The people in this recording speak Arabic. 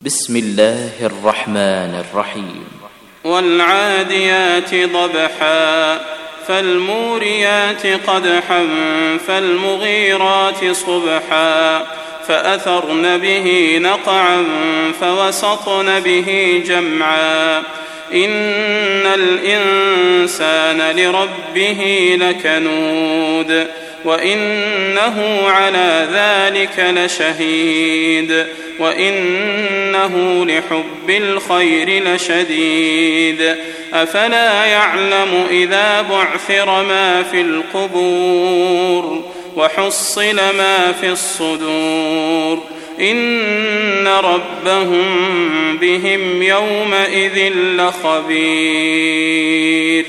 بسم الله الرحمن الرحيم والعاديات ضبحا فالموريات قدحا فالمغيرات صبحا فأثرن به نقعا فوسطن به جمعا إن الإنسان لربه لكنود وإنه على ذلك لشهيد وإنه لحب الخير لشديد أفلا يعلم إذا بعثر ما في القبور وحصل ما في الصدور إن ربهم بهم يومئذ لخبير.